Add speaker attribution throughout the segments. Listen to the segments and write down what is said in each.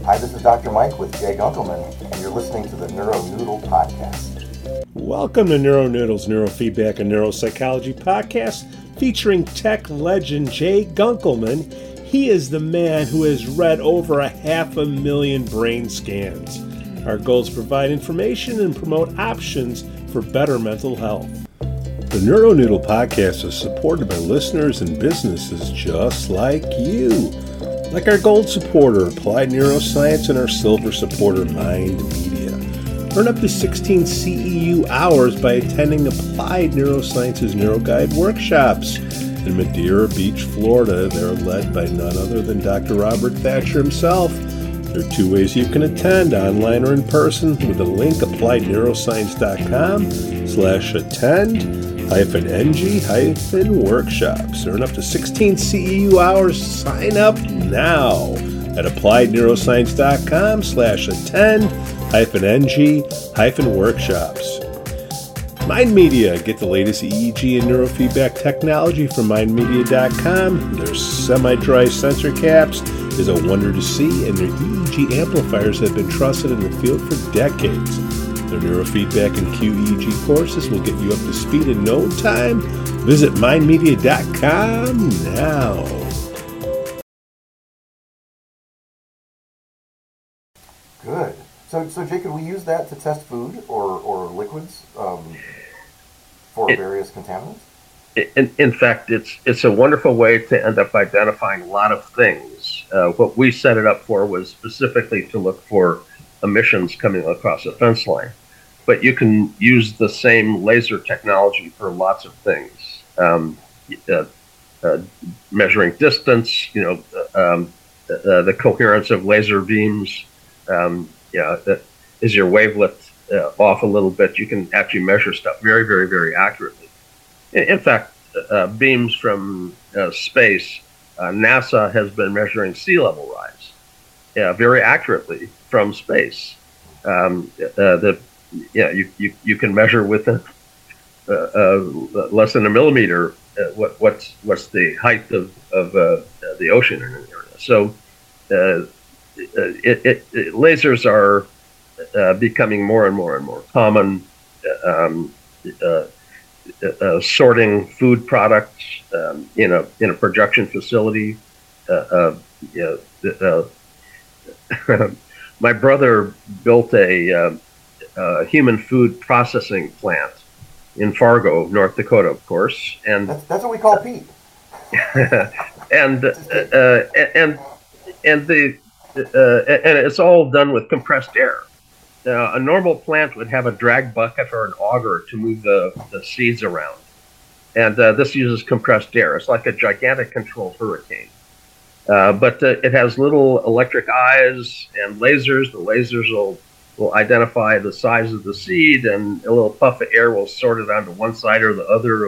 Speaker 1: Hi, this is Dr. Mike with Jay Gunkelman, and you're listening to the NeuroNoodle Podcast.
Speaker 2: Welcome to NeuroNoodle's Neurofeedback and Neuropsychology Podcast, featuring tech legend Jay Gunkelman. He is the man who has read over 500,000 brain scans. Our goal is to provide information and promote options for better mental health. The NeuroNoodle Podcast is supported by listeners and businesses just like you. Like our gold supporter, Applied Neuroscience, and our silver supporter, Mind Media. Earn up to 16 CEU hours by attending Applied Neuroscience's NeuroGuide workshops. In Madeira Beach, Florida, they're led by none other than Dr. Robert Thatcher himself. There are two ways you can attend, online or in person, with the link appliedneuroscience.com/attend-ng-workshops. Earn up to 16 CEU hours. Sign up now at appliedneuroscience.com/attend-ng-workshops. Mind Media. Get the latest EEG and neurofeedback technology from mindmedia.com. Their semi-dry sensor caps is a wonder to see, and their EEG amplifiers have been trusted in the field for decades. Their neurofeedback and QEEG courses will get you up to speed in no time. Visit mindmedia.com now.
Speaker 1: Good. So Jay, could we use that to test food or liquids for various contaminants?
Speaker 3: In fact, it's a wonderful way to end up identifying a lot of things. What we set it up for was specifically to look for emissions coming across a fence line. But you can use the same laser technology for lots of things. Measuring distance, the coherence of laser beams. Is your wavelength off a little bit? You can actually measure stuff very, very, very accurately. In fact, beams from space, NASA has been measuring sea level rise very accurately from space. You can measure with less than a millimeter what's the height of the ocean in an area. So lasers are becoming more and more and more common. Sorting food products in a production facility. My brother built a human food processing plant in Fargo, North Dakota, of course, and
Speaker 1: that's what we call Pete.
Speaker 3: and it's all done with compressed air. A normal plant would have a drag bucket or an auger to move the seeds around. And this uses compressed air. It's like a gigantic controlled hurricane. But it has little electric eyes and lasers. The lasers will identify the size of the seed, and a little puff of air will sort it onto one side or the other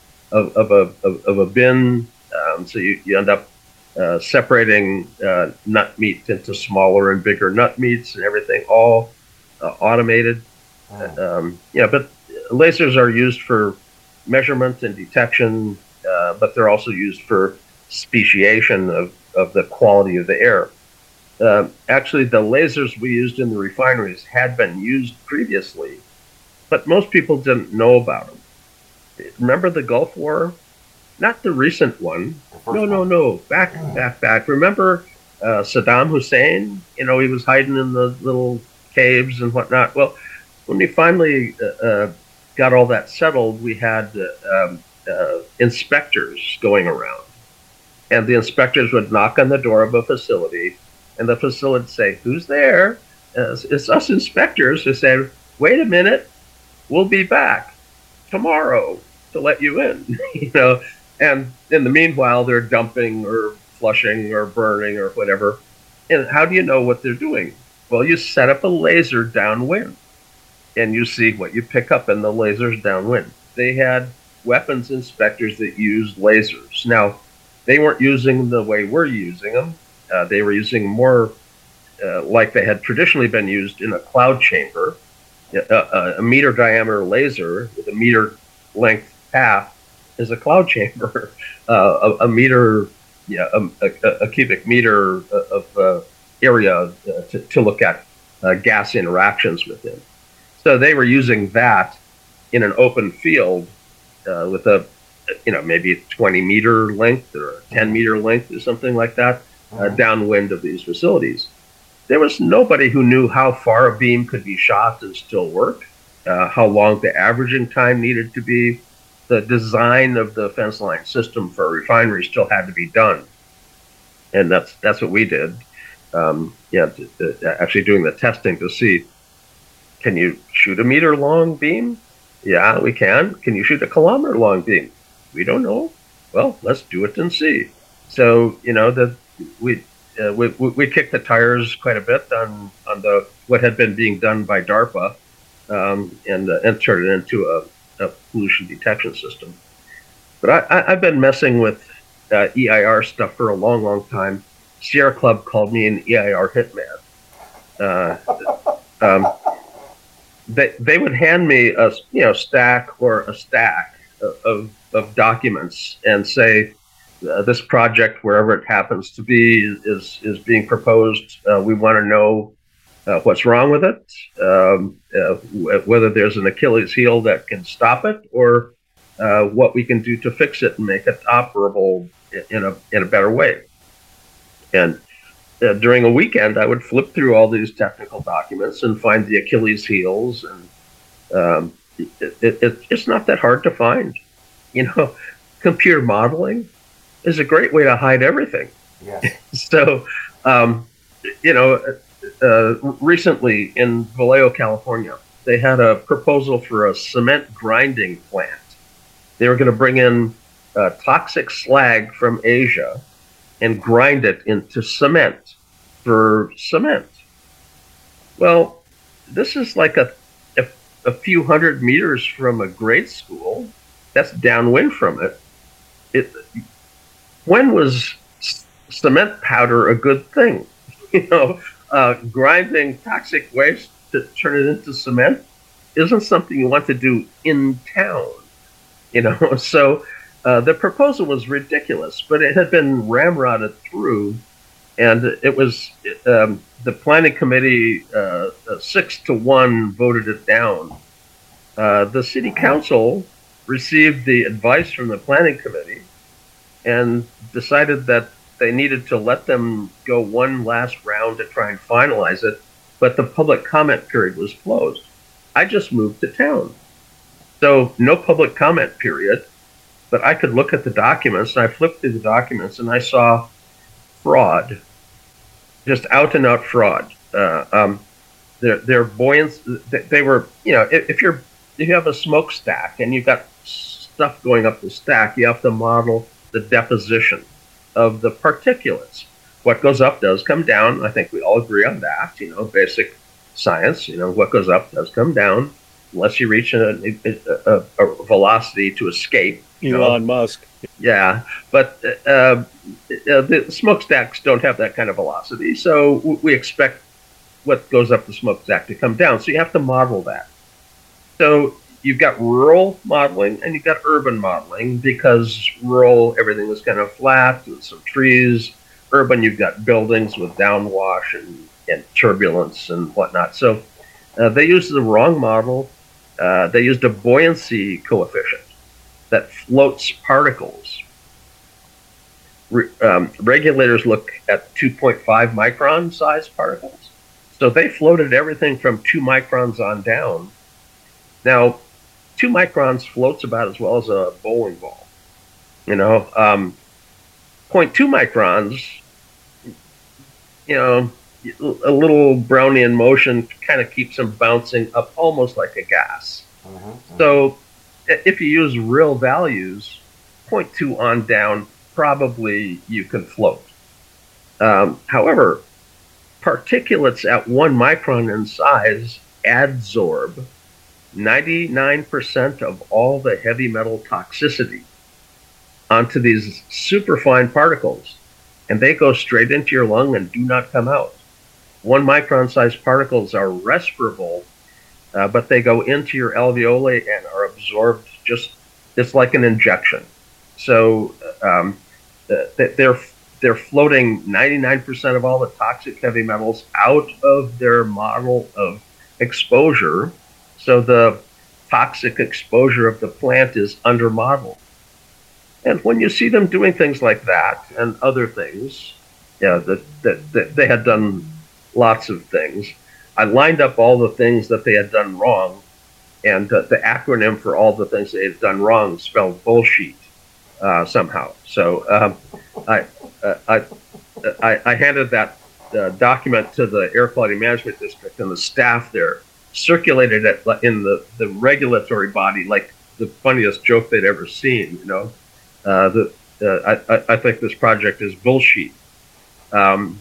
Speaker 3: of a bin. So you end up separating nut meat into smaller and bigger nut meats and everything, all automated. But lasers are used for measurement and detection, but they're also used for speciation of the quality of the air. Actually, the lasers we used in the refineries had been used previously, but most people didn't know about them. Remember the Gulf War? Not the recent one. No. Back. Remember Saddam Hussein? He was hiding in the little caves and whatnot. Well, when we finally got all that settled, we had inspectors going around. And the inspectors would knock on the door of a facility, and the facility would say, "Who's there?" It's us inspectors who say, "Wait a minute, we'll be back tomorrow to let you in." And in the meanwhile, they're dumping or flushing or burning or whatever. And how do you know what they're doing? Well, you set up a laser downwind, and you see what you pick up in the lasers downwind. They had weapons inspectors that used lasers. Now, they weren't using them the way we're using them. They were using more like they had traditionally been used in a cloud chamber, a meter diameter laser with a meter length path is a cloud chamber. A meter, a cubic meter of area to look at gas interactions within. So they were using that in an open field with a, maybe 20-meter length or 10-meter length or something like that, downwind of these facilities. There was nobody who knew how far a beam could be shot and still work, how long the averaging time needed to be. The design of the fence line system for a refinery still had to be done. And that's what we did. Actually doing the testing to see, can you shoot a meter long beam? Yeah, we can. Can you shoot a kilometer long beam? We don't know. Well, let's do it and see. So, we kicked the tires quite a bit on the what had been being done by DARPA, and turned it into a pollution detection system. But I've been messing with EIR stuff for a long, long time. Sierra Club called me an EIR hitman. They would hand me a stack or a stack of documents and say, this project, wherever it happens to be, is being proposed. We want to know what's wrong with it, whether there's an Achilles heel that can stop it, or what we can do to fix it and make it operable in a better way. And during a weekend, I would flip through all these technical documents and find the Achilles heels, and it's not that hard to find. Computer modeling is a great way to hide everything.
Speaker 1: Yes.
Speaker 3: So, recently in Vallejo, California, they had a proposal for a cement grinding plant. They were going to bring in toxic slag from Asia and grind it into cement for cement. Well, this is like a few hundred meters from a grade school. That's downwind from it. When was cement powder a good thing? Grinding toxic waste to turn it into cement isn't something you want to do in town. So the proposal was ridiculous, but it had been ramrodded through, and it was the planning committee 6-1 voted it down. The city council received the advice from the planning committee and decided that they needed to let them go one last round to try and finalize it, but the public comment period was closed. I just moved to town. So no public comment period, but I could look at the documents, and I flipped through the documents, and I saw fraud, just out and out fraud. Their buoyance, they were, if you have a smokestack and you've got stuff going up the stack, you have to model the deposition of the particulates. What goes up does come down. I think we all agree on that. Basic science. What goes up does come down, unless you reach a velocity to escape.
Speaker 2: Elon Musk.
Speaker 3: Yeah, but the smokestacks don't have that kind of velocity, so we expect what goes up the smokestack to come down. So you have to model that. So you've got rural modeling and you've got urban modeling, because rural, everything is kind of flat with some trees. Urban, you've got buildings with downwash and turbulence and whatnot. So they used the wrong model. They used a buoyancy coefficient that floats particles. Regulators look at 2.5 micron size particles. So they floated everything from 2 microns on down. Now, 2 microns floats about as well as a bowling ball. 0.2 microns, a little Brownian motion kind of keeps them bouncing up almost like a gas. So if you use real values, 0.2 on down, probably you can float. However, particulates at 1 micron in size adsorb 99% of all the heavy metal toxicity onto these superfine particles, and they go straight into your lung and do not come out. 1 micron sized particles are respirable, but they go into your alveoli and are absorbed it's like an injection. So they're they're floating 99% of all the toxic heavy metals out of their model of exposure. So the toxic exposure of the plant is under model. And when you see them doing things like that and other things, yeah, that they had done lots of things. I lined up all the things that they had done wrong, and the acronym for all the things they had done wrong spelled bullshit somehow. So I handed that document to the Air Quality Management District, and the staff there circulated it in the regulatory body like the funniest joke they'd ever seen. You know, I think this project is bullshit. And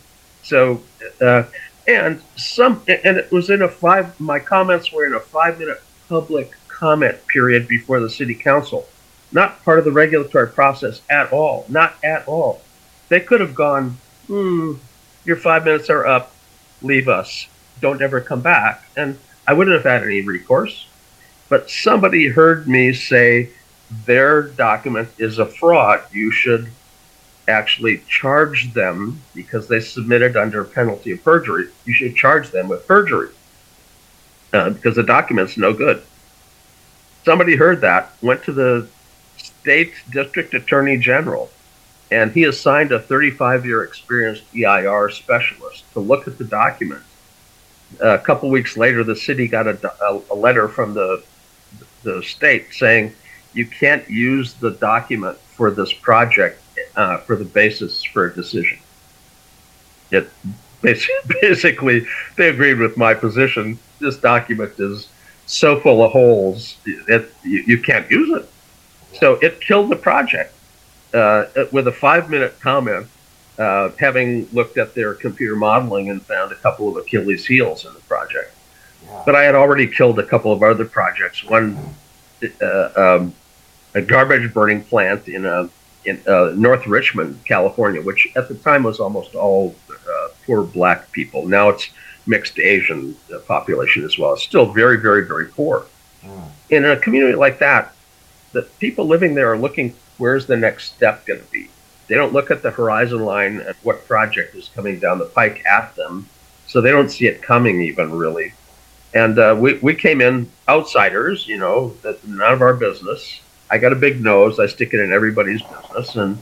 Speaker 3: it was in my comments were in a 5-minute public comment period before the city council, not part of the regulatory process at all, not at all. They could have gone, your 5 minutes are up, leave us, don't ever come back. And I wouldn't have had any recourse, but somebody heard me say their document is a fraud. You should actually charge them because they submitted under penalty of perjury. You should charge them with perjury because the document's no good. Somebody heard that, went to the state district attorney general, and he assigned a 35-year experienced EIR specialist to look at the document. A couple weeks later, the city got a letter from the state saying you can't use the document for this project for the basis for a decision. It basically, they agreed with my position. This document is so full of holes, you can't use it. So it killed the project with a 5-minute comment, having looked at their computer modeling and found a couple of Achilles heels in the project. Yeah. But I had already killed a couple of other projects. One, a garbage burning plant in North Richmond, California, which at the time was almost all poor black people. Now it's mixed Asian population as well. It's still very, very, very poor. In a community like that, the people living there are looking, where's the next step going to be? They don't look at the horizon line at what project is coming down the pike at them, so they don't see it coming even really. And we came in outsiders, you know, that's none of our business. I got a big nose. I stick it in everybody's business. And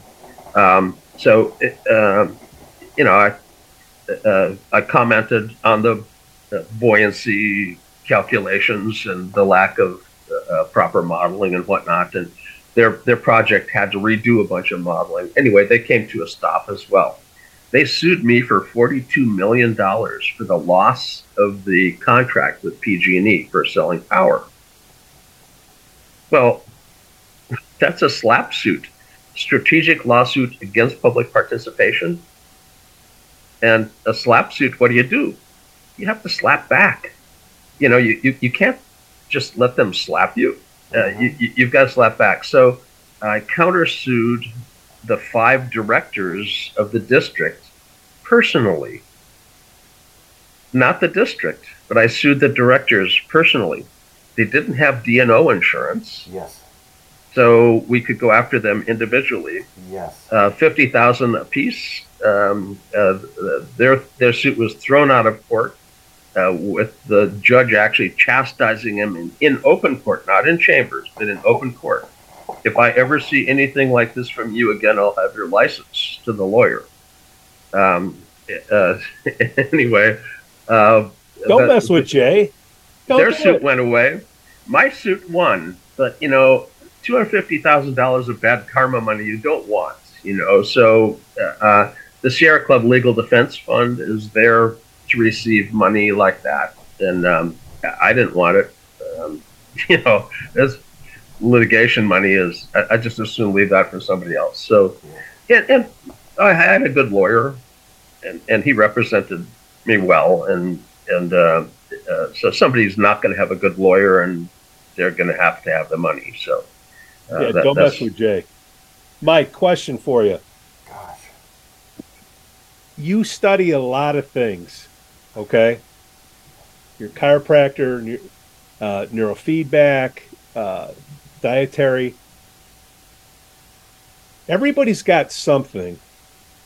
Speaker 3: you know, I commented on the buoyancy calculations and the lack of proper modeling and whatnot. And their project had to redo a bunch of modeling. Anyway, they came to a stop as well. They sued me for $42 million for the loss of the contract with PG&E for selling power. Well, that's a slap suit, strategic lawsuit against public participation. And a slap suit, what do? You have to slap back. You know, you can't just let them slap you. You've got to slap back. So I countersued the 5 directors of the district personally. Not the district, but I sued the directors personally. They didn't have D&O insurance.
Speaker 1: Yes.
Speaker 3: So we could go after them individually.
Speaker 1: Yes.
Speaker 3: $50,000 apiece. Their suit was thrown out of court with the judge actually chastising him in open court, not in chambers, but in open court. If I ever see anything like this from you again, I'll have your license to the lawyer. Anyway.
Speaker 2: Don't mess with Jay.
Speaker 3: Their suit went away. My suit won. But, you know, $250,000 of bad karma money you don't want, you know. So the Sierra Club Legal Defense Fund is there to receive money like that. And I didn't want it. You know, this litigation money is, I just as soon leave that for somebody else. So, and I had a good lawyer, and he represented me well. And so somebody's not going to have a good lawyer, and they're going to have the money. So,
Speaker 2: don't mess with Jay. Mike, question for you.
Speaker 1: Gosh.
Speaker 2: You study a lot of things, okay? You're a chiropractor, neurofeedback, dietary. Everybody's got something,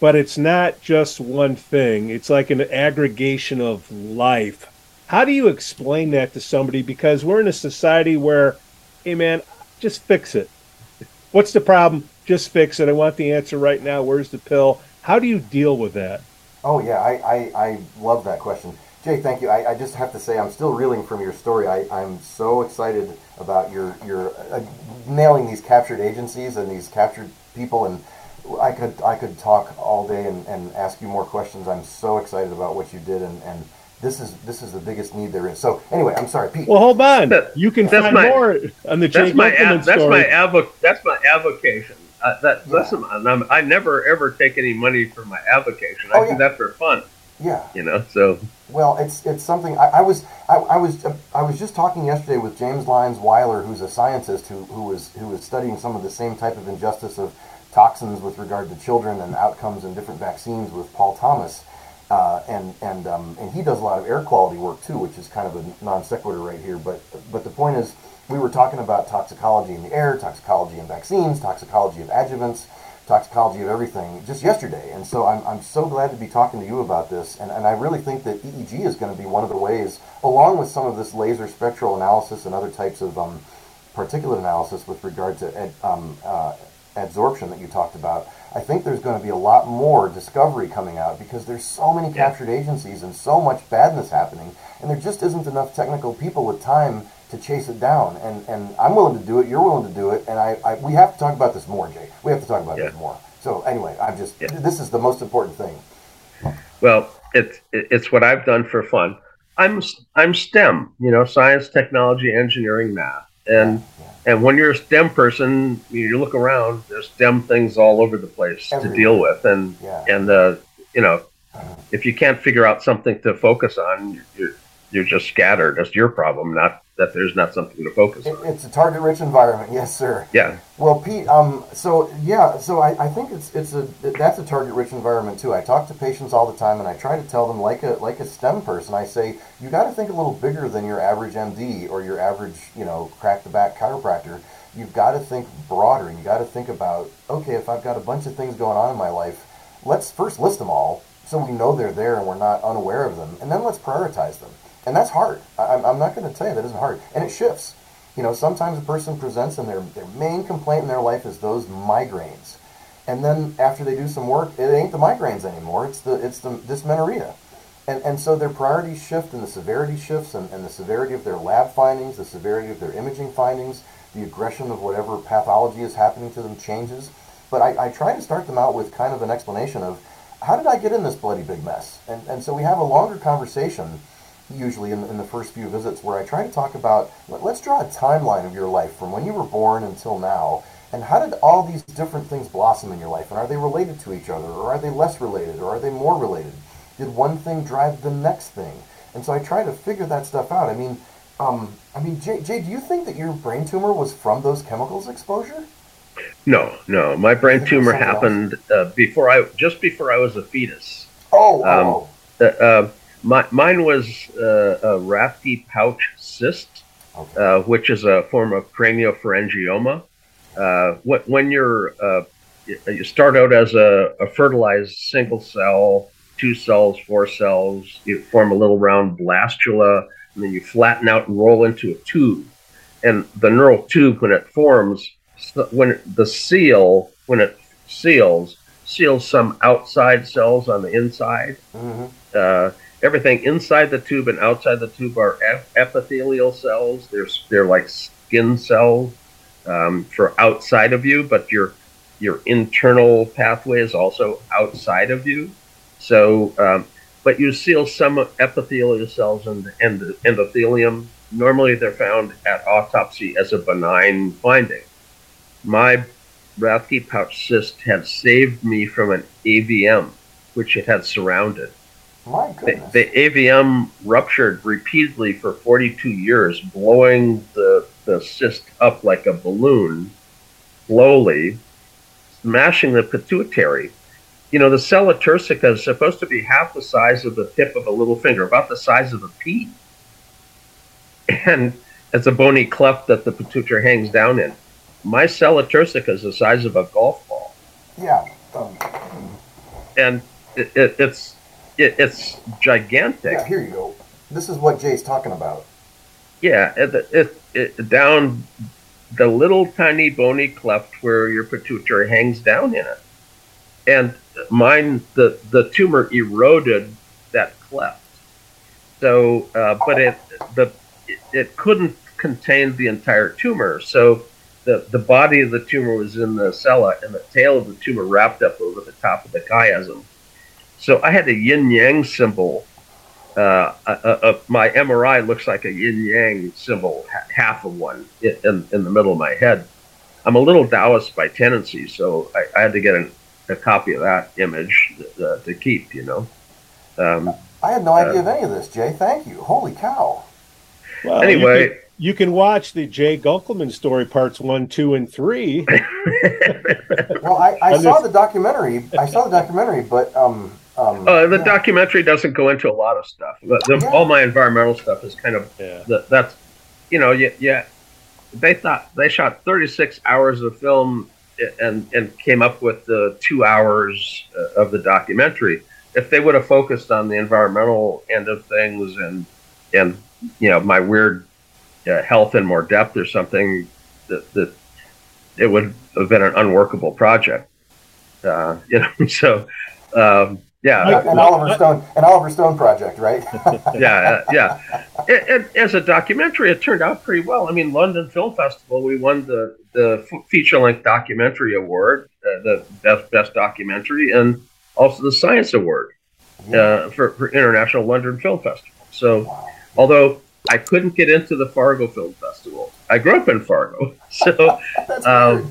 Speaker 2: but it's not just one thing. It's like an aggregation of life. How do you explain that to somebody? Because we're in a society where, hey man, just fix it. What's the problem? Just fix it. I want the answer right now. Where's the pill? How do you deal with that?
Speaker 1: Oh yeah, I love that question. Jay, thank you. I just have to say I'm still reeling from your story. I'm so excited about your nailing these captured agencies and these captured people, and I could talk all day and ask you more questions. I'm so excited about what you did, and this is the biggest need there is. So anyway, I'm sorry, Pete.
Speaker 2: Well, hold on. You can find more on the Jay Gunkelman story.
Speaker 3: That's my avocation. Listen, I never ever take any money for my avocation. I do that for fun.
Speaker 1: Yeah.
Speaker 3: So.
Speaker 1: Well, it's something I was just talking yesterday with James Lyons Weiler, who's a scientist who was studying some of the same type of injustice of toxins with regard to children and outcomes in different vaccines with Paul Thomas, and he does a lot of air quality work too, which is kind of a non sequitur right here. But the point is, we were talking about toxicology in the air, toxicology in vaccines, toxicology of adjuvants, toxicology of everything just yesterday. And so I'm so glad to be talking to you about this. And I really think that EEG is going to be one of the ways, along with some of this laser spectral analysis and other types of particulate analysis with regard to adsorption that you talked about. I think there's going to be a lot more discovery coming out because there's so many captured agencies and so much badness happening. And there just isn't enough technical people with time to chase it down, and I'm willing to do it. You're willing to do it, and we have to talk about this more, Jay. We have to talk about this more. So anyway, this is the most important thing.
Speaker 3: Well, it's what I've done for fun. I'm STEM, science, technology, engineering, math, and when you're a STEM person, you look around. There's STEM things all over the place to deal with, and if you can't figure out something to focus on, you're just scattered. That's your problem, not that there's not something to focus on.
Speaker 1: It's a target-rich environment, yes, sir.
Speaker 3: Yeah.
Speaker 1: Well, Pete, so I think that's a target-rich environment too. I talk to patients all the time, and I try to tell them, like a STEM person, I say you got to think a little bigger than your average MD or your average, crack-the-back chiropractor. You've got to think broader, and you got to think about, okay, if I've got a bunch of things going on in my life, let's first list them all so we know they're there and we're not unaware of them, and then let's prioritize them. And that's hard. I'm not going to tell you that isn't hard. And it shifts. Sometimes a person presents and their main complaint in their life is those migraines. And then after they do some work, it ain't the migraines anymore. It's the dysmenorrhea. And so their priorities shift and the severity shifts and the severity of their lab findings, the severity of their imaging findings, the aggression of whatever pathology is happening to them changes. But I try to start them out with kind of an explanation of, how did I get in this bloody big mess? And so we have a longer conversation usually in the first few visits where I try to talk about, let's draw a timeline of your life from when you were born until now, and how did all these different things blossom in your life, and are they related to each other, or are they less related, or are they more related? Did one thing drive the next thing? And so I try to figure that stuff out. I mean, Jay, do you think that your brain tumor was from those chemicals exposure?
Speaker 3: No. My brain tumor happened before I was a fetus. Mine was a Rathke pouch cyst, which is a form of craniopharyngioma. When you start out as a fertilized single cell, 2 cells, 4 cells, you form a little round blastula, and then you flatten out and roll into a tube. And the neural tube, when it forms, when it seals some outside cells on the inside. Mm-hmm. Everything inside the tube and outside the tube are epithelial cells. They're like skin cells for outside of you, but your internal pathway is also outside of you. So, but you seal some epithelial cells in the endothelium. Normally, they're found at autopsy as a benign finding. My Rathke pouch cyst had saved me from an AVM, which it had surrounded.
Speaker 1: My goodness.
Speaker 3: The AVM ruptured repeatedly for 42 years, blowing the cyst up like a balloon, slowly, smashing the pituitary. The cella turcica is supposed to be half the size of the tip of a little finger, about the size of a pea. And it's a bony cleft that the pituitary hangs down in. My cella turcica is the size of a golf ball.
Speaker 1: Yeah.
Speaker 3: and it's gigantic.
Speaker 1: Yeah, here you go. This is what Jay's talking about.
Speaker 3: Yeah, down the little tiny bony cleft where your pituitary hangs down in it, and mine, the tumor eroded that cleft. So, but it couldn't contain the entire tumor. So the body of the tumor was in the cella, and the tail of the tumor wrapped up over the top of the chiasm. So I had a yin yang symbol. My MRI looks like a yin yang symbol, half of one in the middle of my head. I'm a little Taoist by tendency, so I had to get a copy of that image to keep.
Speaker 1: I had no idea of any of this, Jay. Thank you. Holy cow.
Speaker 2: Well,
Speaker 3: anyway,
Speaker 2: you can watch the Jay Gunkelman story parts 1, 2, and 3.
Speaker 1: Well, I saw the documentary. But
Speaker 3: the documentary doesn't go into a lot of stuff. All my environmental stuff is kind of that's they shot 36 hours of film and came up with the 2 hours of the documentary. If they would have focused on the environmental end of things and my weird health in more depth or something, that it would have been an unworkable project. So.
Speaker 1: An Oliver Stone project, right?
Speaker 3: yeah. As a documentary, it turned out pretty well. I mean, London Film Festival, we won the feature-length documentary award, the best documentary, and also the Science Award for International London Film Festival. So, although I couldn't get into the Fargo Film Festival, I grew up in Fargo, so.
Speaker 1: That's weird.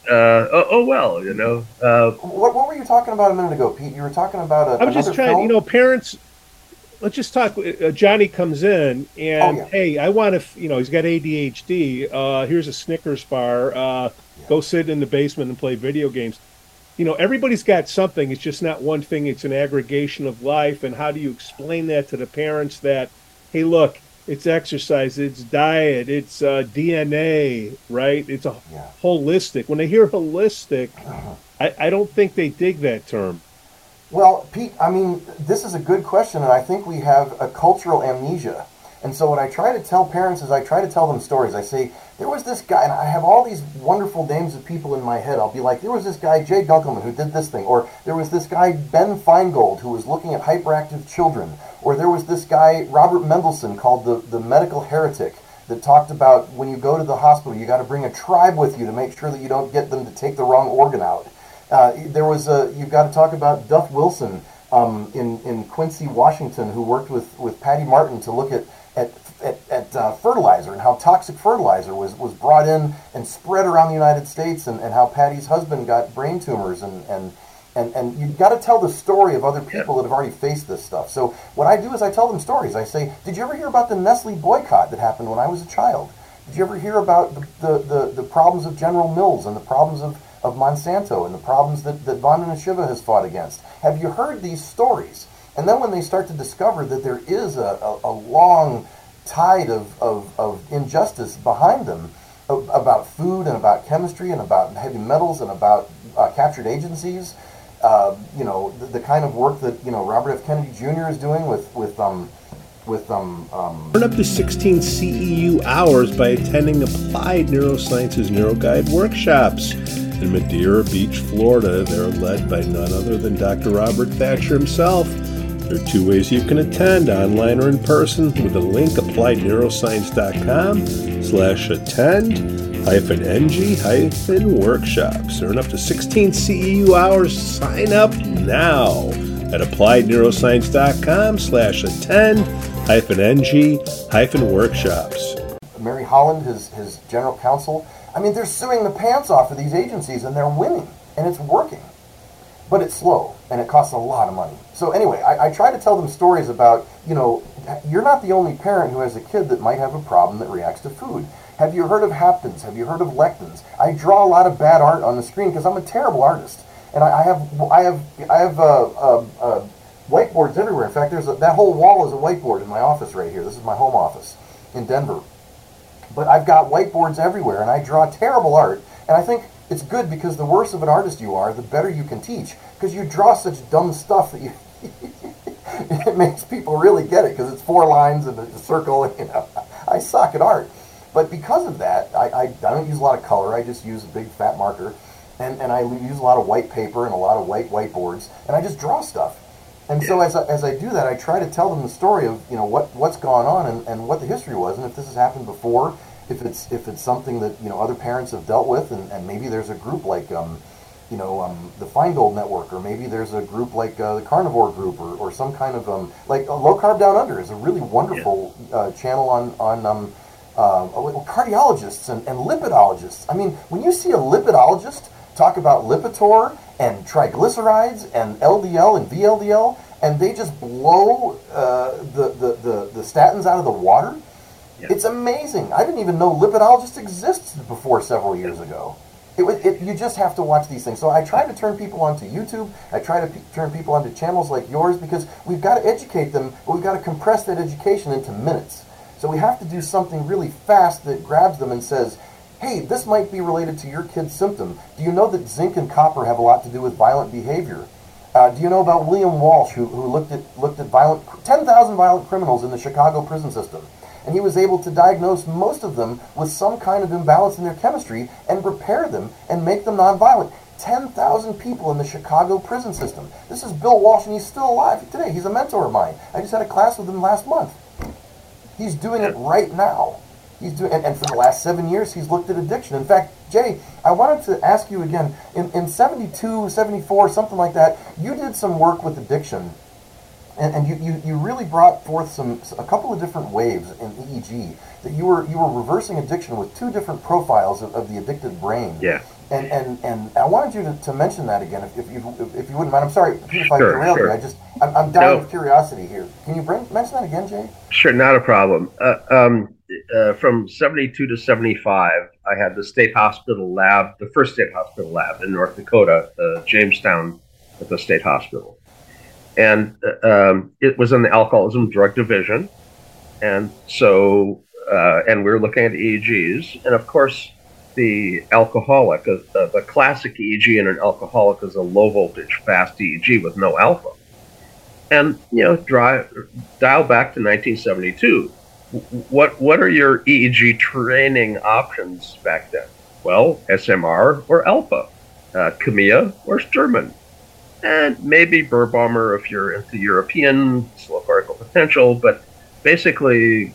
Speaker 3: What
Speaker 1: were you talking about a minute ago, Pete? You were talking about
Speaker 2: I'm just trying,
Speaker 1: film?
Speaker 2: Parents, let's just talk. Johnny comes in and, hey, I want to, he's got ADHD. Here's a Snickers bar. Go sit in the basement and play video games. Everybody's got something. It's just not one thing. It's an aggregation of life. And how do you explain that to the parents that, hey, look, it's exercise, it's diet, it's DNA, right? It's holistic. When they hear holistic, I don't think they dig that term.
Speaker 1: Well, Pete, I mean, this is a good question, and I think we have a cultural amnesia. And so what I try to tell parents is I try to tell them stories. I say, there was this guy, and I have all these wonderful names of people in my head. I'll be like, there was this guy, Jay Gunkelman, who did this thing. Or there was this guy, Ben Feingold, who was looking at hyperactive children. Or there was this guy, Robert Mendelsohn, called the medical heretic, that talked about when you go to the hospital, you got to bring a tribe with you to make sure that you don't get them to take the wrong organ out. You've got to talk about Duff Wilson in Quincy, Washington, who worked with Patty Martin to look at fertilizer and how toxic fertilizer was brought in and spread around the United States, and how Patty's husband got brain tumors, and you've got to tell the story of other people that have already faced this stuff. So what I do is I tell them stories. I say, did you ever hear about the Nestle boycott that happened when I was a child? Did you ever hear about the problems of General Mills and the problems of Monsanto and the problems that Vandana Shiva has fought against? Have you heard these stories? And then when they start to discover that there is a long tide of injustice behind them about food and about chemistry and about heavy metals and about captured agencies, the kind of work that Robert F. Kennedy Jr. is doing
Speaker 2: Earn up to 16 CEU hours by attending Applied Neurosciences NeuroGuide workshops in Madeira Beach, Florida. They're led by none other than Dr. Robert Thatcher himself. There are 2 ways you can attend, online or in person, with a link, appliedneuroscience.com/attend-ng-workshops. Earn up to 16 CEU hours. Sign up now at appliedneuroscience.com/attend-ng-workshops.
Speaker 1: Mary Holland, his general counsel, I mean, they're suing the pants off of these agencies, and they're winning, and it's working. But it's slow, and it costs a lot of money. So anyway, I try to tell them stories about, you're not the only parent who has a kid that might have a problem that reacts to food. Have you heard of haptens? Have you heard of lectins? I draw a lot of bad art on the screen because I'm a terrible artist, and I have whiteboards everywhere. In fact, that whole wall is a whiteboard in my office right here. This is my home office in Denver. But I've got whiteboards everywhere, and I draw terrible art. And I think, it's good because the worse of an artist you are, the better you can teach. Because you draw such dumb stuff that you it makes people really get it because it's 4 lines and a circle. And, I suck at art. But because of that, I don't use a lot of color. I just use a big fat marker. And I use a lot of white paper and a lot of white whiteboards. And I just draw stuff. And so as I do that, I try to tell them the story of what's gone on and what the history was, and if this has happened before, if it's something that other parents have dealt with, and maybe there's a group like the Feingold Network, or maybe there's a group like the Carnivore Group, or some kind of like Low Carb Down Under is a really wonderful channel on cardiologists and lipidologists. I mean, when you see a lipidologist talk about Lipitor and triglycerides and LDL and VLDL, and they just blow the statins out of the water. Yeah. It's amazing. I didn't even know lipidologists existed before several years ago. You just have to watch these things. So I try to turn people onto YouTube. I try to turn people onto channels like yours because we've got to educate them, but we've got to compress that education into minutes. So we have to do something really fast that grabs them and says, hey, this might be related to your kid's symptom. Do you know that zinc and copper have a lot to do with violent behavior? Do you know about William Walsh, who looked at 10,000 violent criminals in the Chicago prison system? And he was able to diagnose most of them with some kind of imbalance in their chemistry and repair them and make them nonviolent. 10,000 people in the Chicago prison system. This is Bill Walsh, and he's still alive today. He's a mentor of mine. I just had a class with him last month. He's doing it right now. He's doing, and for the last 7 years, he's looked at addiction. In fact, Jay, I wanted to ask you again, in 72, 74, something like that, you did some work with addiction, and you really brought forth a couple of different waves in EEG, that you were reversing addiction with 2 different profiles of the addicted brain.
Speaker 3: Yeah.
Speaker 1: And I wanted you to mention that again, if you wouldn't mind. I'm sorry, Pete, if I derailed you. I'm dying of curiosity here. Can you mention that again, Jay?
Speaker 3: Sure, not a problem. From 72 to 75, I had the state hospital lab, the first state hospital lab in North Dakota, Jamestown, at the state hospital. And it was in the alcoholism drug division. And so, and we were looking at EEGs. And of course, the alcoholic, the classic EEG in an alcoholic is a low voltage fast EEG with no alpha. And, dial back to 1972. What are your EEG training options back then? Well, SMR or alpha, Camilla or Sturman, and maybe Birbaumer if you're into European slow particle potential. But basically,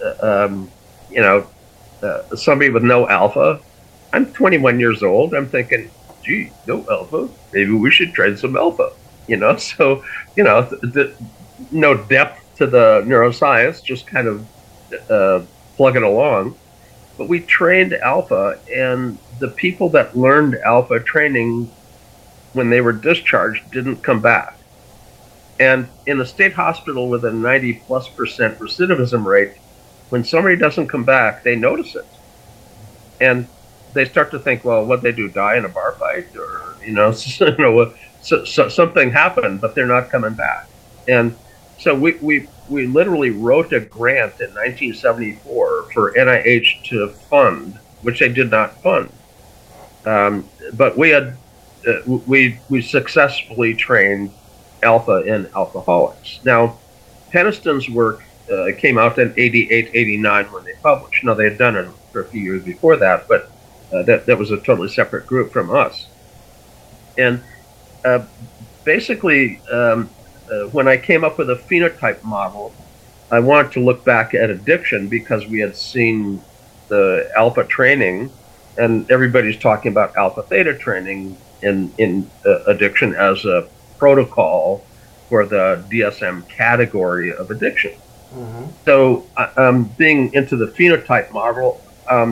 Speaker 3: somebody with no alpha. I'm 21 years old. I'm thinking, gee, no alpha. Maybe we should try some alpha. So no depth to the neuroscience, just kind of plugging along. But we trained alpha, and the people that learned alpha training when they were discharged didn't come back. And in a state hospital with a 90+% recidivism rate, when somebody doesn't come back, they notice it. And they start to think, well, what'd they do, die in a bar fight? Or, something happened, but they're not coming back. And so we literally wrote a grant in 1974 for NIH to fund, which they did not fund. But we had we successfully trained alpha in alcoholics. Now, Peniston's work came out in 88, 89 when they published. Now, they had done it for a few years before that, but that was a totally separate group from us. And basically, when I came up with a phenotype model, I wanted to look back at addiction because we had seen the alpha training, and everybody's talking about alpha theta training in addiction as a protocol for the DSM category of addiction. Mm-hmm. So, being into the phenotype model,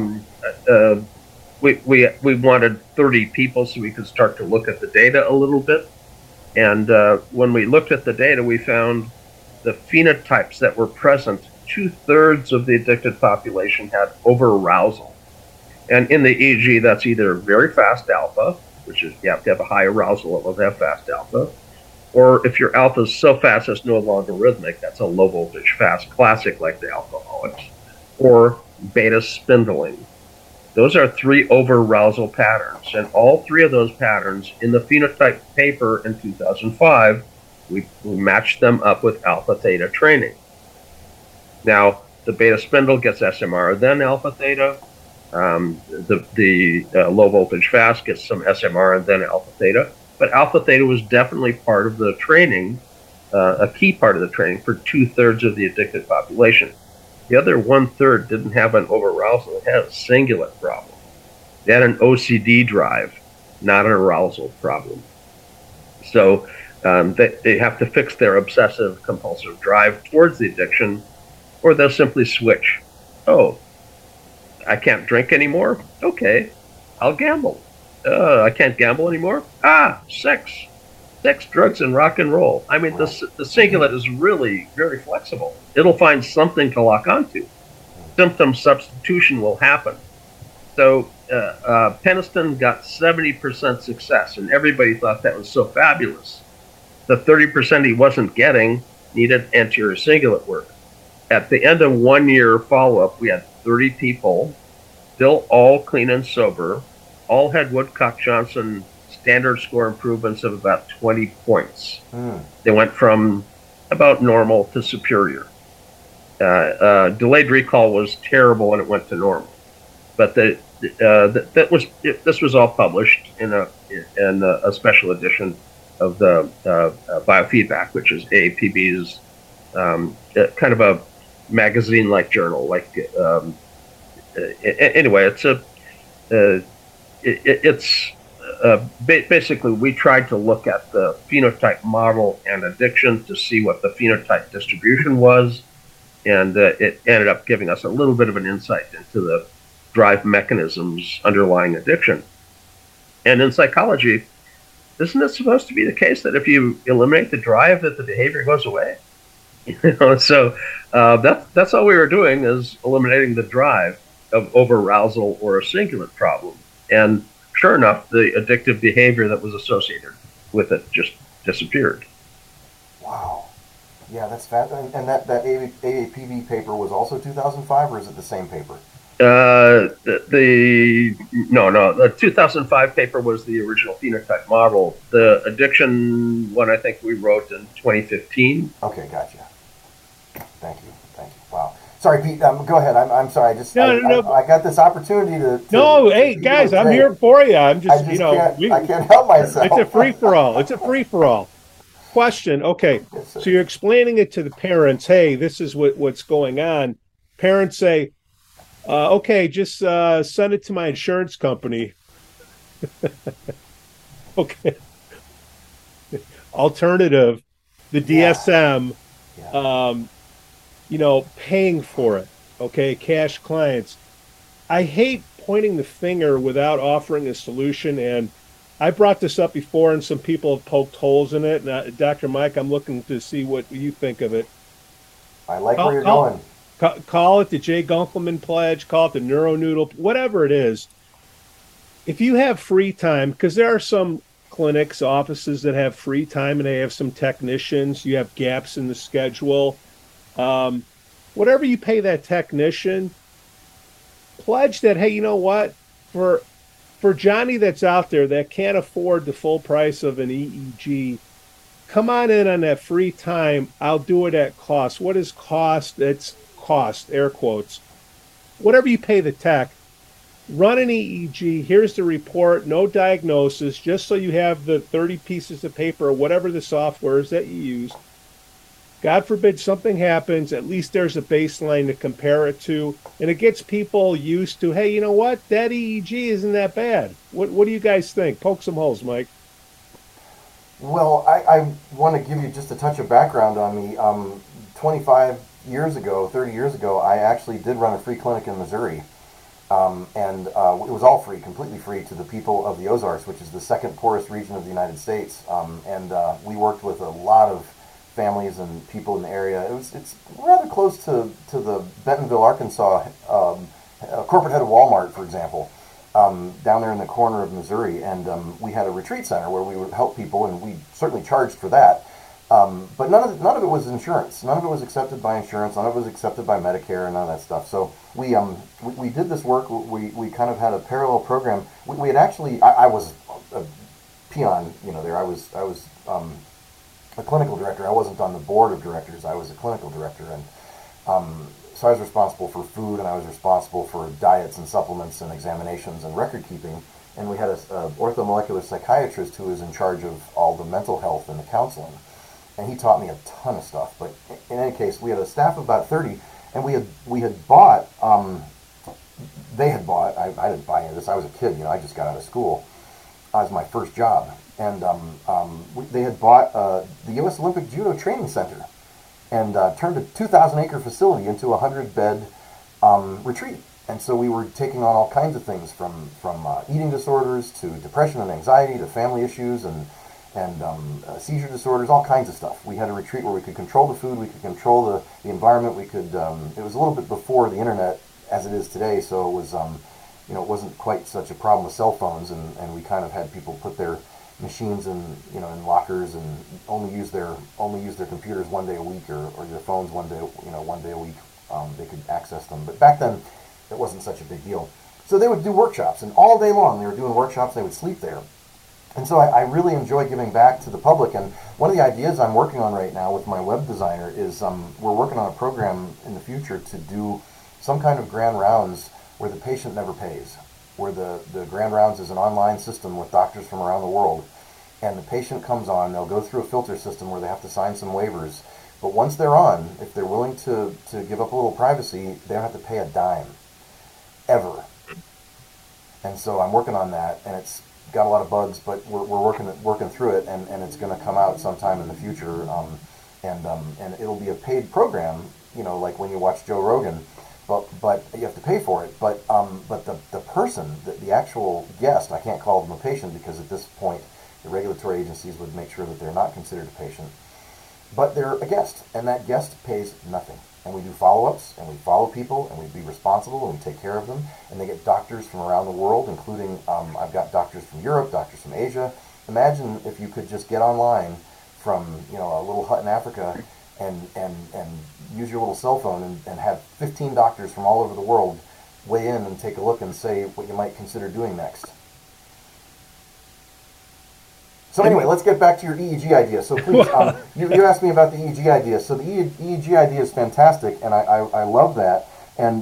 Speaker 3: we wanted 30 people so we could start to look at the data a little bit. And when we looked at the data, we found the phenotypes that were present, 2/3 of the addicted population had overarousal. And in the EEG, that's either very fast alpha, which is you have to have a high arousal level to have fast alpha, or if your alpha is so fast it's no longer rhythmic, that's a low voltage fast classic like the alcoholics, or beta spindling. Those are 3 overarousal patterns, and all 3 of those patterns in the phenotype paper in 2005, we matched them up with alpha theta training. Now, the beta spindle gets SMR, then alpha theta. The low voltage fast gets some SMR and then alpha theta. But alpha theta was definitely part of the training, a key part of the training for 2/3 of the addicted population. The other 1/3 didn't have an overarousal, it had a cingulate problem. They had an OCD drive, not an arousal problem. So they have to fix their obsessive compulsive drive towards the addiction, or they'll simply switch. Oh, I can't drink anymore? Okay, I'll gamble. I can't gamble anymore? Sex, drugs, and rock and roll. I mean, the cingulate is really very flexible. It'll find something to lock onto. Symptom substitution will happen. So Peniston got 70% success, and everybody thought that was so fabulous. The 30% he wasn't getting needed anterior cingulate work. At the end of 1 year follow-up, we had 30 people, still all clean and sober, all had Woodcock-Johnson standard score improvements of about 20 points. They went from about normal to superior. Delayed recall was terrible when it went to normal, but this was all published in a special edition of the Biofeedback, which is AAPB's kind of a magazine-like journal. Anyway, basically, we tried to look at the phenotype model and addiction to see what the phenotype distribution was, and it ended up giving us a little bit of an insight into the drive mechanisms underlying addiction. And in psychology, isn't it supposed to be the case that if you eliminate the drive, that the behavior goes away? So that's all we were doing, is eliminating the drive of overarousal or a cingulate problem. And sure enough, the addictive behavior that was associated with it just disappeared. Wow.
Speaker 1: Yeah, that's fat. And that AAPB paper was also 2005, or is it the same paper?
Speaker 3: The 2005 paper was the original phenotype model. The addiction one, I think we wrote in 2015.
Speaker 1: Okay, gotcha. Thank you. Wow. Sorry, Pete. Go ahead. I'm sorry. I got this opportunity to
Speaker 2: no, hey guys, I'm here for you. I'm just
Speaker 1: I can't help myself.
Speaker 2: It's a free for all. Question. Okay, so you're explaining it to the parents. Hey, this is what's going on. Parents say, okay, just send it to my insurance company. Okay. Alternative, the DSM. Yeah. Paying for it, okay, cash clients. I hate pointing the finger without offering a solution, and I brought this up before, and some people have poked holes in it. And Dr. Mike, I'm looking to see what you think of it.
Speaker 1: I like where you're going.
Speaker 2: Call it the Jay Gunkelman Pledge, call it the NeuroNoodle, whatever it is. If you have free time, because there are some clinics, offices that have free time, and they have some technicians, you have gaps in the schedule. Whatever you pay that technician, pledge that, hey, you know what, for Johnny that's out there that can't afford the full price of an EEG, come on in on that free time. I'll do it at cost. What is cost? It's cost, air quotes. Whatever you pay the tech, run an EEG. Here's the report, no diagnosis, just so you have the 30 pieces of paper or whatever the software is that you use. God forbid something happens, at least there's a baseline to compare it to, and it gets people used to, hey, you know what, that EEG isn't that bad. What do you guys think? Poke some holes, Mike.
Speaker 1: Well, I want to give you just a touch of background on me. 30 years ago, I actually did run a free clinic in Missouri, and it was all free, completely free to the people of the Ozarks, which is the second poorest region of the United States, and we worked with a lot of families and people in the area. It's rather close to the Bentonville, Arkansas corporate head of Walmart, for example, down there in the corner of Missouri. And we had a retreat center where we would help people, and we certainly charged for that. But none of it was insurance. None of it was accepted by insurance. None of it was accepted by Medicare and none of that stuff. So we did this work. We kind of had a parallel program. We had actually I was a peon, there. I was a clinical director. I wasn't on the board of directors. I was a clinical director, and so I was responsible for food, and I was responsible for diets and supplements and examinations and record keeping. And we had a orthomolecular psychiatrist who was in charge of all the mental health and the counseling. And he taught me a ton of stuff. But in any case, we had a staff of about 30, and we had bought. They had bought. I didn't buy any of this. I was a kid. I just got out of school. It was my first job, and they had bought the U.S. Olympic Judo Training Center, and turned a 2,000-acre facility into a 100-bed retreat. And so we were taking on all kinds of things, from eating disorders to depression and anxiety to family issues and seizure disorders, all kinds of stuff. We had a retreat where we could control the food, we could control the environment. We could. It was a little bit before the internet as it is today, so it was it wasn't quite such a problem with cell phones, and we kind of had people put their machines in lockers and only use their computers one day a week, or their phones one day a week. They could access them, but back then it wasn't such a big deal. So they would do workshops, and all day long they were doing workshops. They would sleep there. And so I really enjoy giving back to the public. And one of the ideas I'm working on right now with my web designer is we're working on a program in the future to do some kind of grand rounds where the patient never pays, where the grand rounds is an online system with doctors from around the world. And the patient comes on, they'll go through a filter system where they have to sign some waivers. But once they're on, if they're willing to give up a little privacy, they don't have to pay a dime, ever. And so I'm working on that, and it's got a lot of bugs, but we're working through it, and it's going to come out sometime in the future, and it'll be a paid program, like when you watch Joe Rogan, but you have to pay for it. But the person, the actual guest, I can't call them a patient because at this point the regulatory agencies would make sure that they're not considered a patient, but they're a guest, and that guest pays nothing. And we do follow-ups, and we follow people, and we be responsible, and we take care of them. And they get doctors from around the world, including, I've got doctors from Europe, doctors from Asia. Imagine if you could just get online from, a little hut in Africa and use your little cell phone and have 15 doctors from all over the world weigh in and take a look and say what you might consider doing next. So anyway, let's get back to your EEG idea. So please, you asked me about the EEG idea. So the EEG idea is fantastic, and I love that. And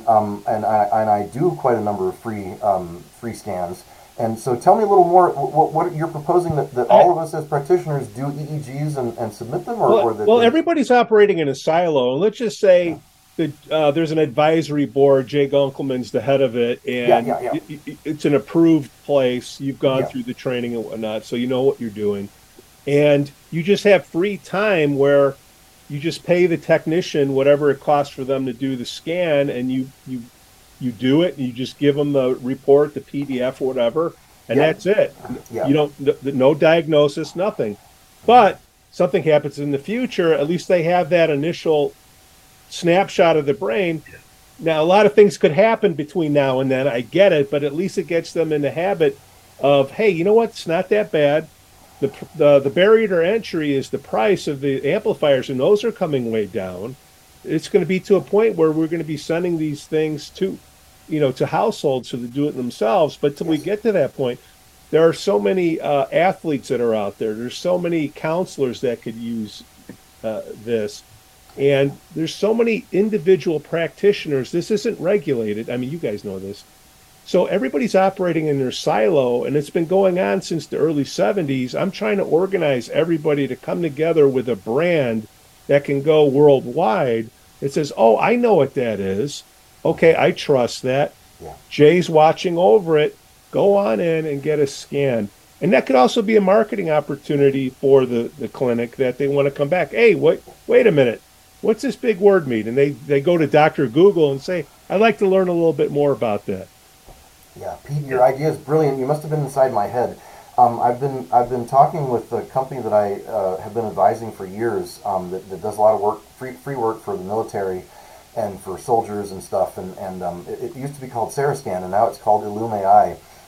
Speaker 1: I do quite a number of free scans. And so tell me a little more. What you're proposing that all of us as practitioners do EEGs and submit them,
Speaker 2: or everybody's operating in a silo. And let's just say that there's an advisory board. Jay Gunkelman's the head of it, and it's an approved place. You've gone through the training and whatnot, so you know what you're doing. And you just have free time where you just pay the technician whatever it costs for them to do the scan, and you do it, and you just give them the report, the PDF, or whatever, and that's it. You don't, no diagnosis, nothing. But something happens in the future, at least they have that initial snapshot of the brain. Now, a lot of things could happen between now and then. I get it, but at least it gets them in the habit of, hey, you know what? It's not that bad. The barrier to entry is the price of the amplifiers, and those are coming way down. It's going to be to a point where we're going to be sending these things to households so they do it themselves. But till we get to that point, there are so many athletes that are out there. There's so many counselors that could use this. And there's so many individual practitioners. This isn't regulated. I mean, you guys know this. So everybody's operating in their silo, and it's been going on since the early 70s. I'm trying to organize everybody to come together with a brand that can go worldwide. It says, oh, I know what that is. Okay, I trust that. Jay's watching over it. Go on in and get a scan. And that could also be a marketing opportunity for the clinic that they want to come back. Hey, wait a minute. What's this big word mean? And they go to Dr. Google and say, I'd like to learn a little bit more about that.
Speaker 1: Yeah, Pete, your idea is brilliant. You must have been inside my head. I've been talking with a company that I have been advising for years that does a lot of work, free work for the military and for soldiers and stuff. And it used to be called Serascan, and now it's called Illum AI.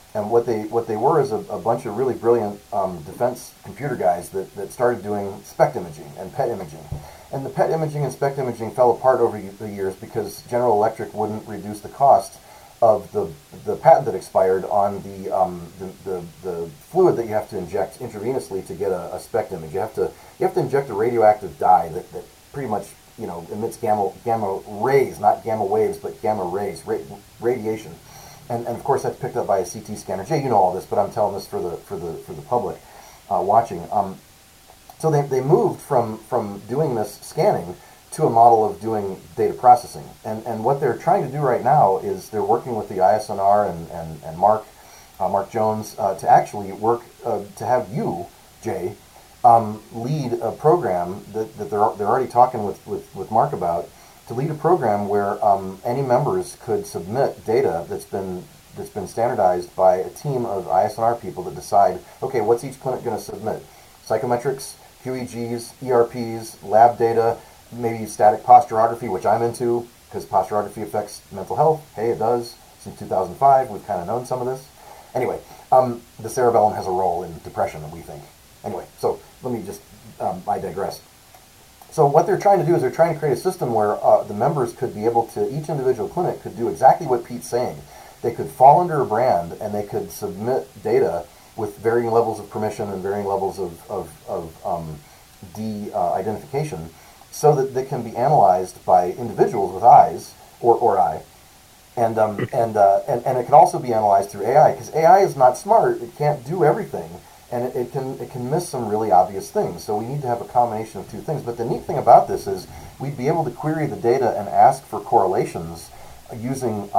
Speaker 1: And what they were is a bunch of really brilliant defense computer guys that started doing SPECT imaging and PET imaging. And the PET imaging and SPECT imaging fell apart over the years because General Electric wouldn't reduce the cost of the patent that expired on the fluid that you have to inject intravenously to get a SPECT image. You have to inject a radioactive dye that pretty much emits gamma rays, not gamma waves, but gamma rays, radiation. And of course that's picked up by a CT scanner. Jay, you know all this, but I'm telling this for the public watching. So they moved from doing this scanning to a model of doing data processing. And what they're trying to do right now is they're working with the ISNR and Mark Jones to actually work to have you, Jay, lead a program that they're already talking with Mark about, to lead a program where any members could submit data that's been standardized by a team of ISNR people that decide, okay, what's each clinic going to submit? Psychometrics, QEGs, ERPs, lab data, maybe static posturography, which I'm into because posturography affects mental health. Hey, it does. Since 2005, we've kind of known some of this. Anyway, the cerebellum has a role in depression, we think. Anyway, so let me just, I digress. So what they're trying to do is they're trying to create a system where the members could be able to, each individual clinic could do exactly what Pete's saying. They could fall under a brand and they could submit data with varying levels of permission and varying levels of de-identification so that they can be analyzed by individuals with eyes or eye. And it can also be analyzed through AI, because AI is not smart. It can't do everything. And it can miss some really obvious things. So we need to have a combination of two things. But the neat thing about this is we'd be able to query the data and ask for correlations using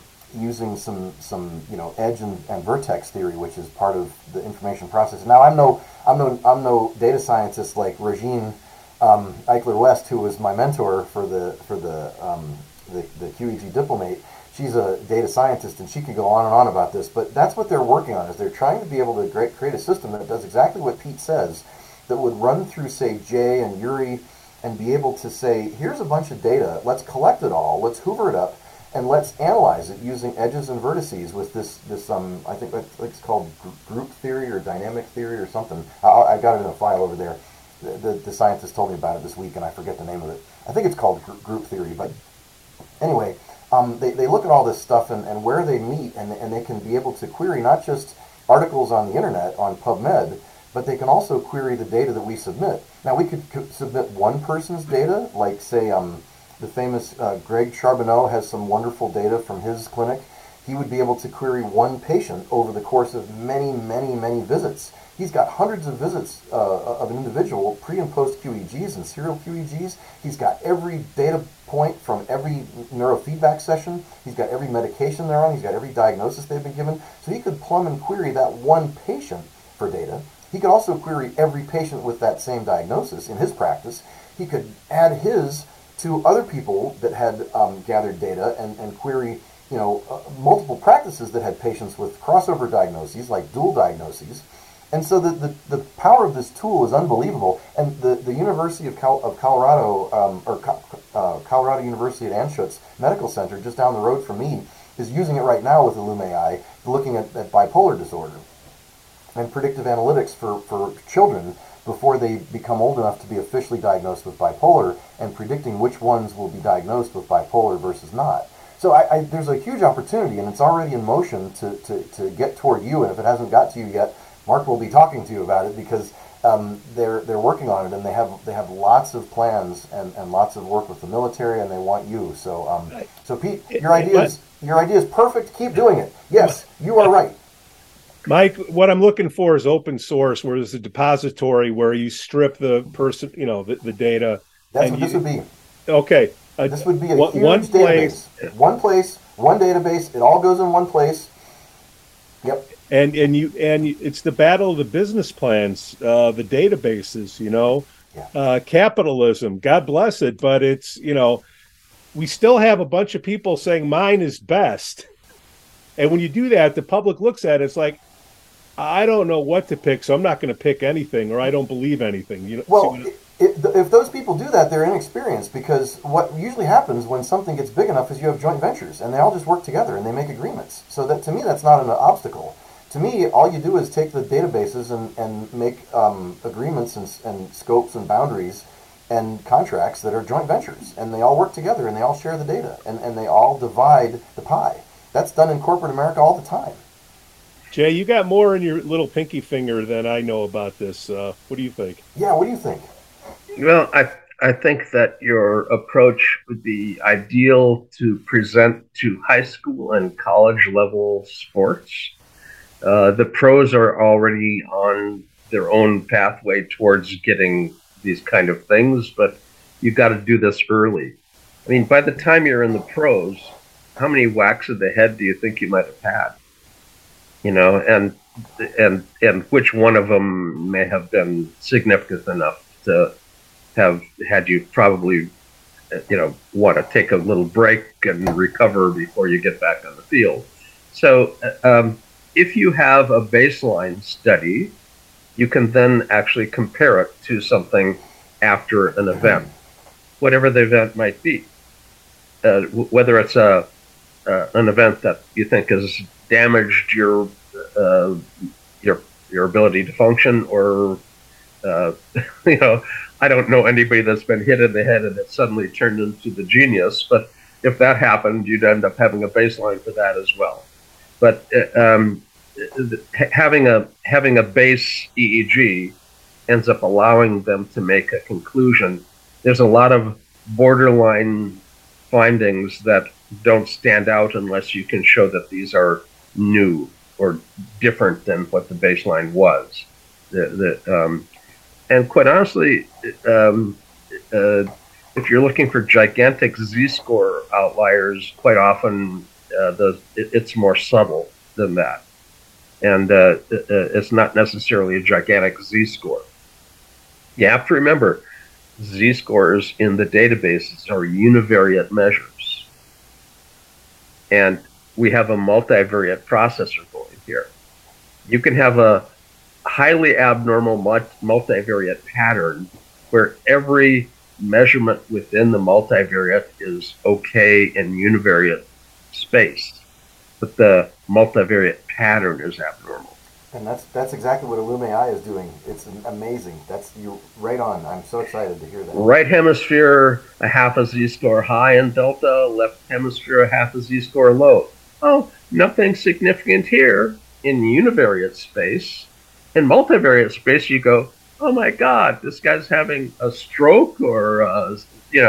Speaker 1: some edge and vertex theory, which is part of the information process. Now I'm no data scientist like Regine Eichler West, who was my mentor for the QEG Diplomate. She's a data scientist, and she could go on and on about this, but that's what they're working on, is they're trying to be able to create a system that does exactly what Pete says, that would run through, say, Jay and Yuri, and be able to say, here's a bunch of data, let's collect it all, let's hoover it up, and let's analyze it using edges and vertices with this I think it's called group theory or dynamic theory or something. I got it in a file over there. The scientist told me about it this week, and I forget the name of it. I think it's called group theory, but anyway, they look at all this stuff and where they meet, and they can be able to query not just articles on the internet, on PubMed, but they can also query the data that we submit. Now, we could submit one person's data, like, say, the famous Greg Charbonneau has some wonderful data from his clinic. He would be able to query one patient over the course of many, many, many visits. He's got hundreds of visits of an individual, pre and post QEGs and serial QEGs. He's got every data point from every neurofeedback session. He's got every medication they're on. He's got every diagnosis they've been given. So he could plumb and query that one patient for data. He could also query every patient with that same diagnosis in his practice. He could add his to other people that had gathered data and query multiple practices that had patients with crossover diagnoses, like dual diagnoses. And so the power of this tool is unbelievable. And the University of Colorado, Colorado University at Anschutz Medical Center, just down the road from me, is using it right now with IllumeAI, looking at bipolar disorder and predictive analytics for children before they become old enough to be officially diagnosed with bipolar, and predicting which ones will be diagnosed with bipolar versus not. So there's a huge opportunity, and it's already in motion to get toward you. And if it hasn't got to you yet, Mark will be talking to you about it, because they're working on it, and they have lots of plans and lots of work with the military, and they want you. So so Pete, your idea is perfect. Keep doing it. Yes, you are right.
Speaker 2: Mike, what I'm looking for is open source, where there's a depository where you strip the person, the data.
Speaker 1: That's what this would be.
Speaker 2: Okay.
Speaker 1: This would be a huge database. One place, one database. It all goes in one place. Yep.
Speaker 2: And it's the battle of the business plans, the databases.
Speaker 1: Yeah.
Speaker 2: Capitalism. God bless it, but it's we still have a bunch of people saying mine is best, and when you do that, the public looks at it. It's like, I don't know what to pick, so I'm not going to pick anything, or I don't believe anything.
Speaker 1: Well, If those people do that, they're inexperienced, because what usually happens when something gets big enough is you have joint ventures, and they all just work together and they make agreements. So that, to me, that's not an obstacle. To me, all you do is take the databases and make agreements and scopes and boundaries and contracts that are joint ventures, and they all work together and they all share the data, and they all divide the pie. That's done in corporate America all the time.
Speaker 2: Jay, you got more in your little pinky finger than I know about this. What do you think?
Speaker 1: Yeah, what do you think?
Speaker 3: Well, I think that your approach would be ideal to present to high school and college level sports. The pros are already on their own pathway towards getting these kind of things, but you've got to do this early. I mean, by the time you're in the pros, how many whacks of the head do you think you might have had? You know, and which one of them may have been significant enough to have had you probably, want to take a little break and recover before you get back on the field. So if you have a baseline study, you can then actually compare it to something after an event, whatever the event might be. Whether it's an event that you think has damaged your ability to function, or I don't know anybody that's been hit in the head and it suddenly turned into the genius, but if that happened, you'd end up having a baseline for that as well. But having a base EEG ends up allowing them to make a conclusion. There's a lot of borderline findings that don't stand out unless you can show that these are new or different than what the baseline was. And quite honestly, if you're looking for gigantic Z-score outliers, quite often it's more subtle than that. And it's not necessarily a gigantic Z-score. You have to remember, Z-scores in the databases are univariate measures. And we have a multivariate processor going here. You can have a highly abnormal multivariate pattern where every measurement within the multivariate is okay in univariate space, but the multivariate pattern is abnormal.
Speaker 1: And that's exactly what Illume AI is doing. It's amazing. You're right on. I'm so excited to hear that.
Speaker 3: Right hemisphere, a half a z-score high in delta, left hemisphere, a half a z-score low. Oh, nothing significant here in univariate space. In multivariate space, you go, oh my God, this guy's having a stroke, or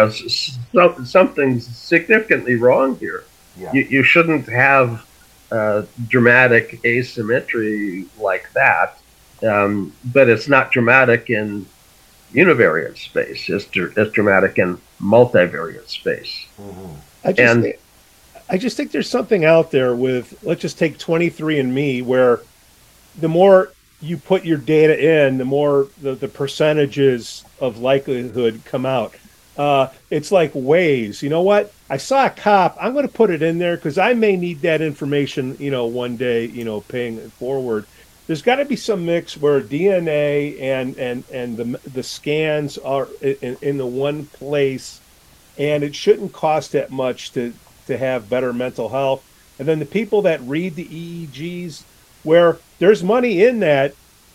Speaker 3: something's significantly wrong here. Yeah. You shouldn't have dramatic asymmetry like that, but it's not dramatic in univariate space. It's dramatic in multivariate space.
Speaker 2: Mm-hmm. I just think there's something out there with, let's just take 23andMe, where the more you put your data in, the more the percentages of likelihood come out. It's like Waze. You know what? I saw a cop. I'm going to put it in there because I may need that information, one day, paying it forward. There's got to be some mix where DNA and the scans are in the one place, and it shouldn't cost that much to have better mental health. And then the people that read the EEGs, where there's money in that,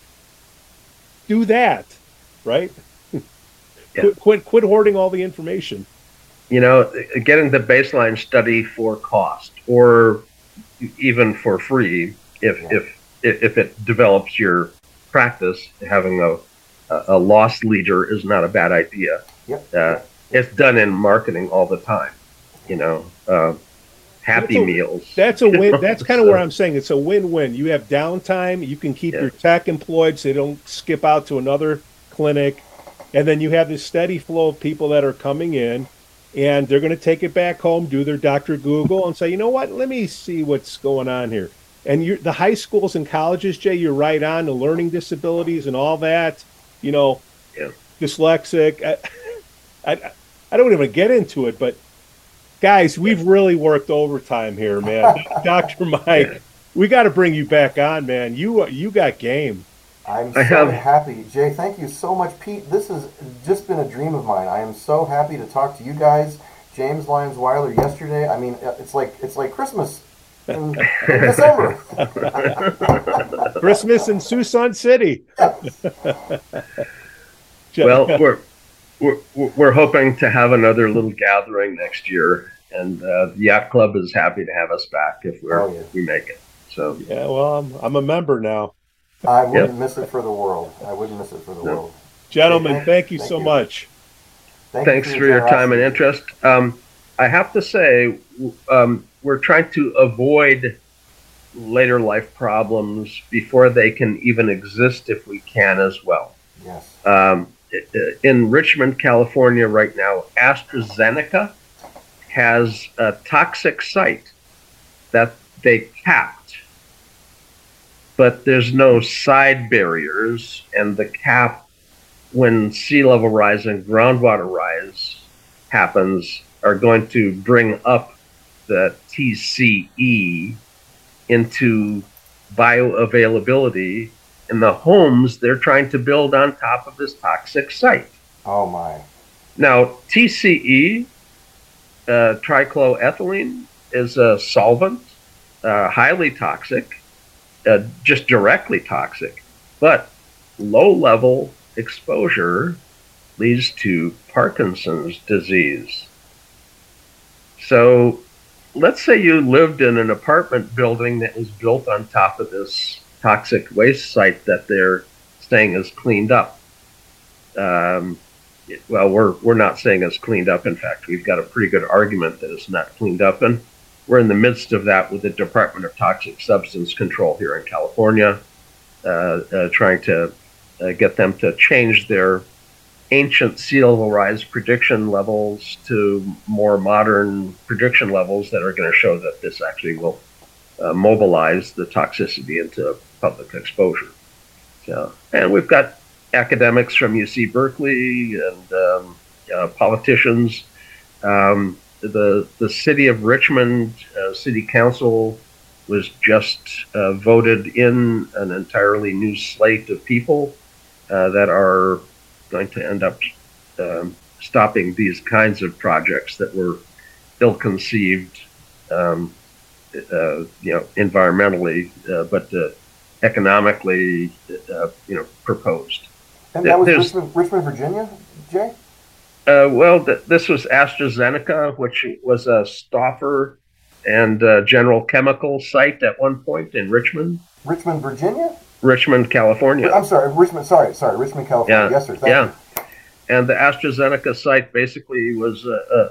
Speaker 2: do that, right? Yeah. Quit hoarding all the information.
Speaker 3: Getting the baseline study for cost, or even for free, if it develops your practice, having a loss leader is not a bad idea. Yep. It's done in marketing all the time. Happy meals.
Speaker 2: That's a win. That's kind of where I'm saying it's a win-win. You have downtime. You can keep your tech employed so they don't skip out to another clinic. And then you have this steady flow of people that are coming in, and they're going to take it back home, do their Dr. Google, and say, you know what, let me see what's going on here. And the high schools and colleges, Jay, you're right on, the learning disabilities and all that, dyslexic. I don't even get into it, but guys, we've really worked overtime here, man. Dr. Mike, we got to bring you back on, man. You got game.
Speaker 1: I'm so happy. Jay, thank you so much. Pete, this has just been a dream of mine. I am so happy to talk to you guys. James Lyons Weiler yesterday. I mean, it's like Christmas in December.
Speaker 2: Christmas in Tucson City.
Speaker 3: Well, we're hoping to have another little gathering next year, and the Yacht Club is happy to have us back if we make it. So
Speaker 2: yeah, well, I'm a member now.
Speaker 1: I wouldn't miss it for the world. I wouldn't miss it for the world.
Speaker 2: Gentlemen, thank you so much.
Speaker 3: Thanks for your time and interest. I have to say, we're trying to avoid later life problems before they can even exist if we can as well.
Speaker 1: Yes.
Speaker 3: In Richmond, California right now, AstraZeneca has a toxic site that they capped. But there's no side barriers, and the cap, when sea level rise and groundwater rise happens, are going to bring up the TCE into bioavailability in the homes they're trying to build on top of this toxic site.
Speaker 1: Oh my.
Speaker 3: Now, TCE, trichloroethylene, is a solvent, highly toxic. Just directly toxic, but low-level exposure leads to Parkinson's disease. So let's say you lived in an apartment building that was built on top of this toxic waste site that they're saying is cleaned up. Well, we're not saying it's cleaned up. In fact, we've got a pretty good argument that it's not cleaned up, and we're in the midst of that with the Department of Toxic Substance Control here in California, trying to get them to change their ancient sea level rise prediction levels to more modern prediction levels that are going to show that this actually will mobilize the toxicity into public exposure. So, and we've got academics from UC Berkeley and politicians. The city of Richmond City Council was just voted in an entirely new slate of people that are going to end up stopping these kinds of projects that were ill-conceived, environmentally, but economically, proposed.
Speaker 1: And that was Richmond, Virginia, Jay?
Speaker 3: This was AstraZeneca, which was a Stauffer and General Chemical site at one point in Richmond.
Speaker 1: Richmond, Virginia?
Speaker 3: Richmond, California.
Speaker 1: I'm sorry, Richmond. Sorry, Richmond, California.
Speaker 3: Yeah.
Speaker 1: Yes, sir. Thank you.
Speaker 3: And the AstraZeneca site basically was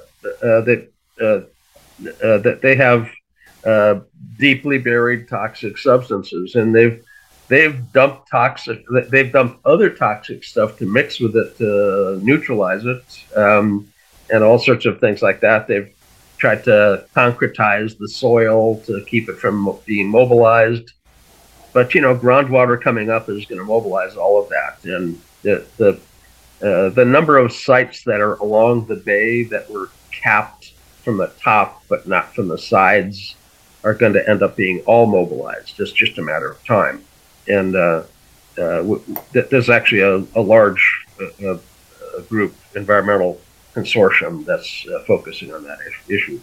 Speaker 3: that they have deeply buried toxic substances, and they've dumped other toxic stuff to mix with it to neutralize it, and all sorts of things like that. They've tried to concretize the soil to keep it from being mobilized. But, groundwater coming up is going to mobilize all of that. And the number of sites that are along the bay that were capped from the top but not from the sides are going to end up being all mobilized. It's just a matter of time. And there's actually a large group, environmental consortium, that's focusing on that issue.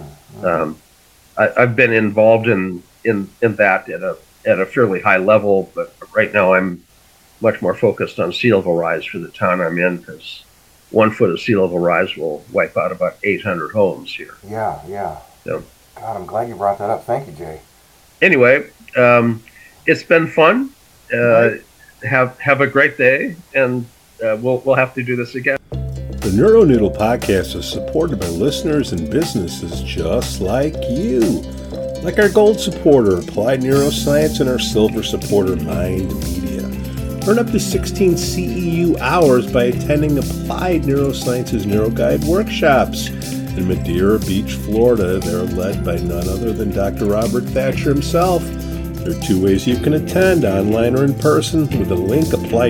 Speaker 3: I've been involved in that at a fairly high level, but right now I'm much more focused on sea level rise for the town I'm in, because 1 foot of sea level rise will wipe out about 800 homes here.
Speaker 1: Yeah.
Speaker 3: So,
Speaker 1: God, I'm glad you brought that up. Thank you, Jay.
Speaker 3: Anyway, it's been fun. Have a great day, and we'll have to do this again.
Speaker 2: The NeuroNoodle podcast is supported by listeners and businesses just like you. Like our gold supporter, Applied Neuroscience, and our silver supporter, Mind Media. Earn up to 16 CEU hours by attending Applied Neuroscience's NeuroGuide workshops. In Madeira Beach, Florida, they're led by none other than Dr. Robert Thatcher himself. There are 2 ways you can attend, online or in person, with a link,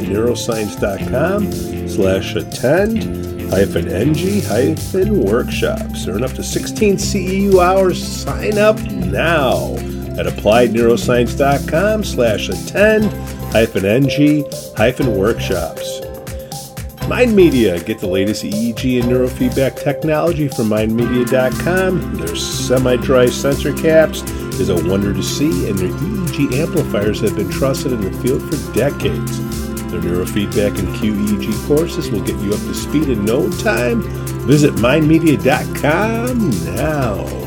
Speaker 2: appliedneuroscience.com/attend-NG-workshops. Earn up to 16 CEU hours. Sign up now at appliedneuroscience.com/attend mind-media.com/ng-workshops. Mind Media. Get the latest EEG and neurofeedback technology from mindmedia.com. Their semi-dry sensor caps is a wonder to see, and their EEG amplifiers have been trusted in the field for decades. Their neurofeedback and QEEG courses will get you up to speed in no time. Visit mindmedia.com now.